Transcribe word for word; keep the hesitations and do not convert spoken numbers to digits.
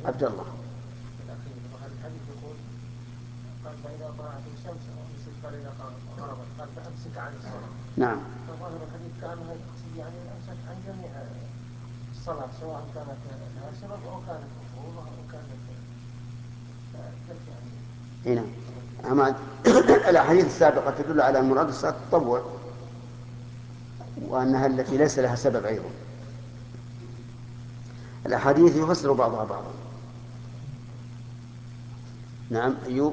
عبد الله. الأخير وهذا الحديث يقول قال فإذا طلعت الشمس أمسك فإذا غربت قال فأمسك عن الصلاة. نعم. فظاهر الحديث كأنه يقصد يعني الأمسك عن جميع الصلاة سواء كانت لها سبب أو كانت مفروضة أو كانت كيف يعني. هنا أما الأحاديث السابقة تدل على أن مراد الصلاة التطوع وأنها التي ليس لها سبب أيضا. الأحاديث يفسر بعضها بعضا. نعم أيوب.